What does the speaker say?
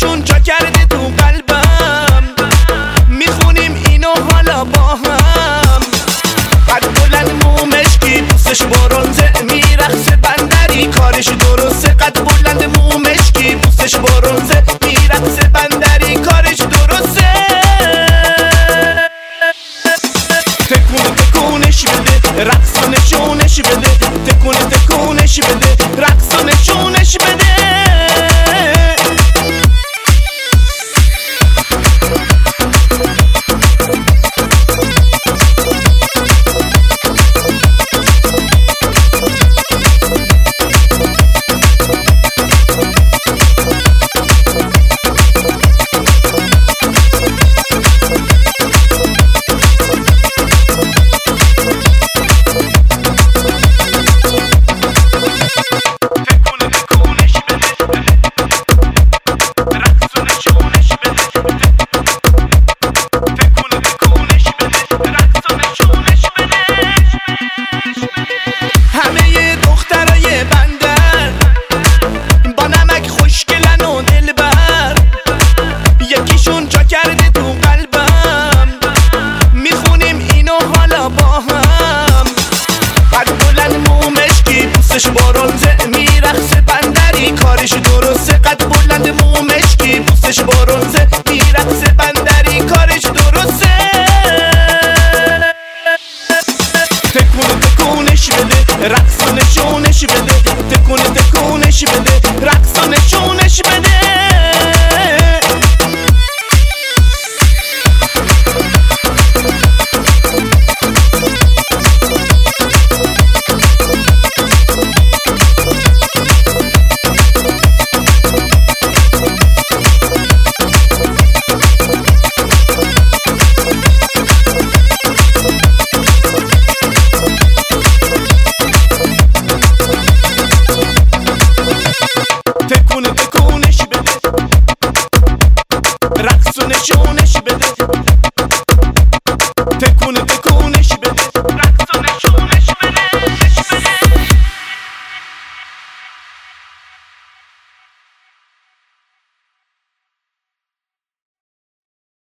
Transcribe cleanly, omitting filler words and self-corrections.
یکیشون جا کرده تو قلبم، میخونیم اینو حالا با هم. قد بلند مو مشکی پوستش برنزه، میرقصه بندری کارش درسته. قد بلند مو مشکی پوستش برنزه، میرقصه بندری کارش درسته. تکون تکونش بده، رقص و نشونش بده. تکون تکونش بده، رقص و نشونش بده. پوستش برنزه، میرقصه بندری کارش درسته. قد بلند مو مشکی پوستش برنزه، میرقصه بندری کارش درسته. تکون تکونش بده، رقص و نشونش بده. تکون تکونش بده، رقص و نشونش بده. تکون تکونش بده، رقص و نشون